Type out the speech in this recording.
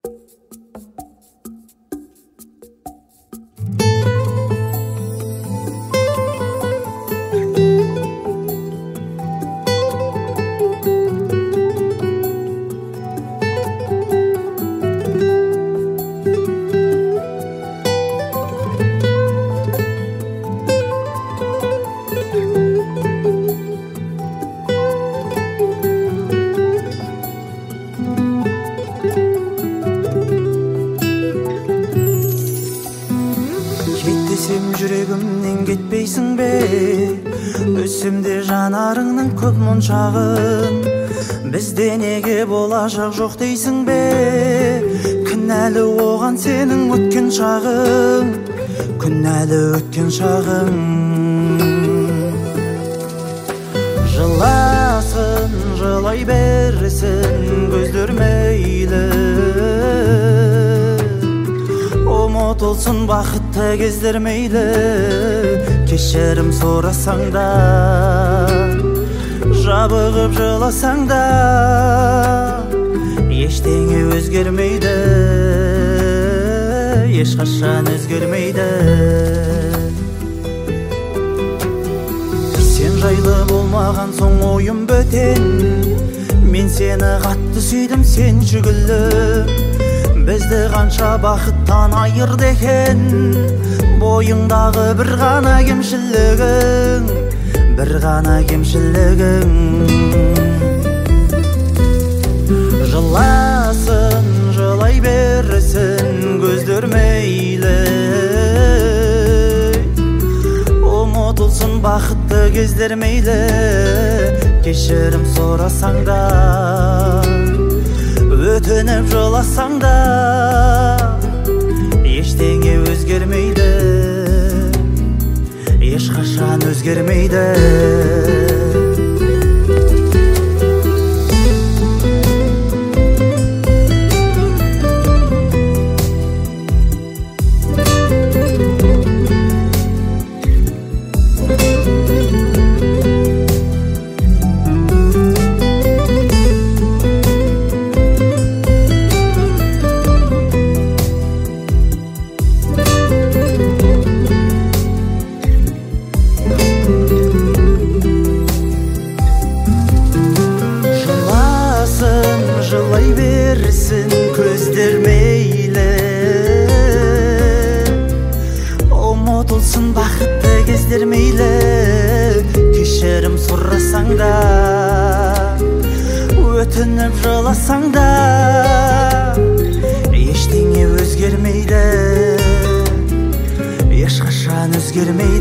Жүрегімнен кетпейсің бе? Өссемде жанарыңның көп моншағын, бізде неге болашақ жоқ дейсің бе? Кінәлі оған сенің өткен шағың, кінәлі өткен шағың. Жыласын, жылай берсін көздер мейлі, ұмытылсын бақытты кездер мейлі. Кешірім сұрасаң да, жабығып жыласаң да, ештеңе өзгермейді, ешқашан өзгермейді. Сен жайлы болмаған соң ойым бөтен, мен сені қатты сүйдім, сен жүгіліп. Бізді қанша бақыттан айырды екен, бойыңдағы бір ғана кемшілігің, бір ғана кемшілігің. Жыласын, жылай берсін көздер мейлі, ұмытылсын бақытты кездер мейлі. Кешірім сұрасаң да, өтініп жыласаң да, ештеңе өзгермейді, ешқашан өзгермейді. Жылай берсін көздер мейлі, ұмытылсын бақытты кездер мейлі. Кешірім сұрасаң да, өтініп жыласаң да, ештеңе өзгермейді, ешқашан өзгермейді.